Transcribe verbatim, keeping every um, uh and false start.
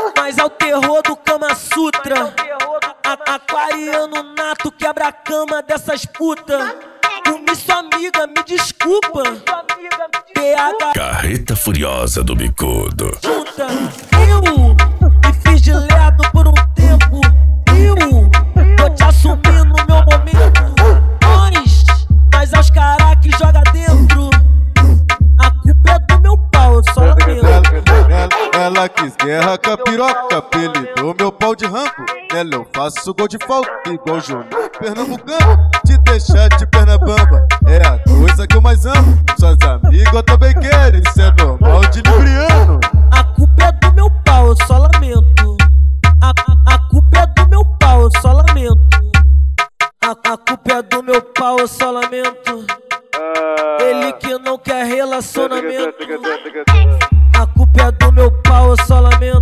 Mas é o terror do Kama Sutra. A aquariano nato quebra a cama dessas putas. Comi sua amiga, me desculpa. P H Carreta Furiosa do Bicudo. Junta. Eu me fiz de lerdo por um tempo. Eu vou te assumir no meu momento. Nós, mas aos caras que joga dentro. A culpa é do meu pau, eu só lamento. Ela, ela quis guerra com a piroca, apelidou meu pau de rampo. Nela eu faço gol de falta, igual Júnior Pernambucano. Te deixar de perna bamba é a coisa que eu mais amo. Suas amigas também querem, isso é normal de libriano. A culpa é do meu pau, eu só lamento. A, a, a culpa é do meu pau, eu só lamento. A, a culpa é do meu pau, eu só lamento. Ele que não quer relacionamento. A culpa é do meu pau, eu só lamento.